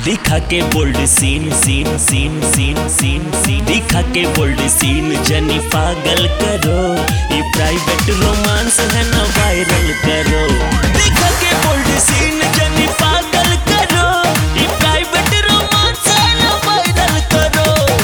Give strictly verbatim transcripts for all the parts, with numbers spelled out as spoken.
दिखा के bold scene scene scene scene scene scene दिखा के बोल्ड सीन जनी पागल करो, ये प्राइवेट रोमांस है ना वायरल करो। दिखा के बोल्ड सीन जनी पागल करो, ये प्राइवेट रोमांस है ना वायरल करो।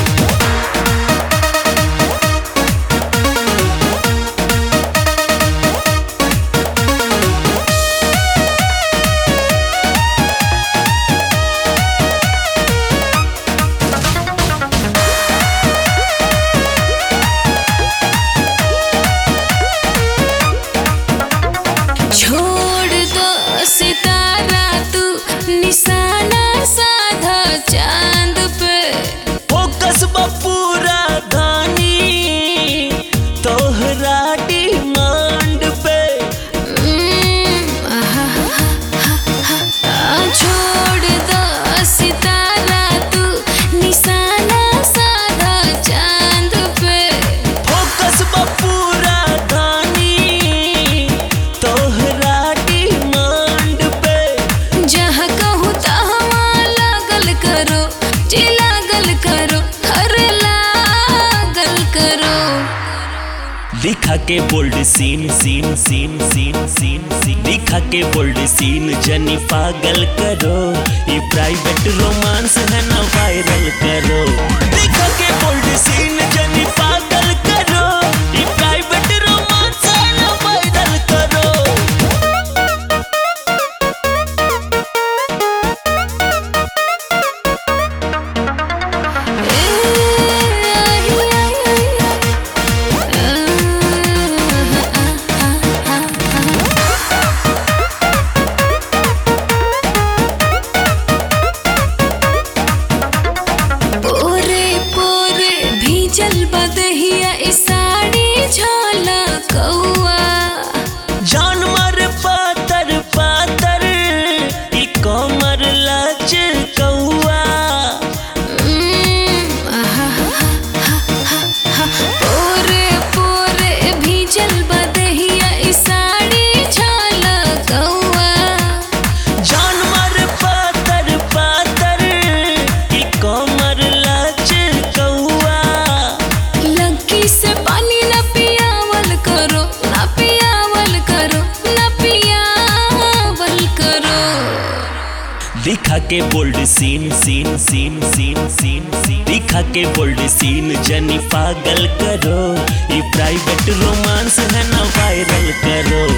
छोड़ दो सितारा तू निशाना साधा चांद पे, फोकस पूरा धानी तोहरा डिमांड पे। छोड़ दो सितारा तू निशाना साधा चांद पे, फोकस पूरा धानी तोहरा डिमांड पे। जहाँ कहूँ तहाँ लागल करो, जी लागल करो, अरे लागल करो। दिखा के bold scene scene scene scene scene scene दिखा के बोल्ड सीन जनी पागल करो, ये प्राइवेट रोमांस है ना वायरल करो। दिखा के बोल्ड सीन जनी पागल करो, ये प्राइवेट रोमांस है ना वायरल करो। पोरे पोरे भीजल बदहिया ई साड़ी झलकौआ, जानवर पातर पातर ई कमर लचकौआ। पोरे पोरे भीजल बदहिया ई साड़ी झलकौआ, जानवर पातर पातर ई कमर लचकौआ। लंकी से पानी न पियावल करो, न पियावल करो, न पियावल करो। दिखा के bold scene scene scene scene scene scene दिखा के बोल्ड सीन जनी पागल करो, ये प्राइवेट रोमांस है ना वायरल करो।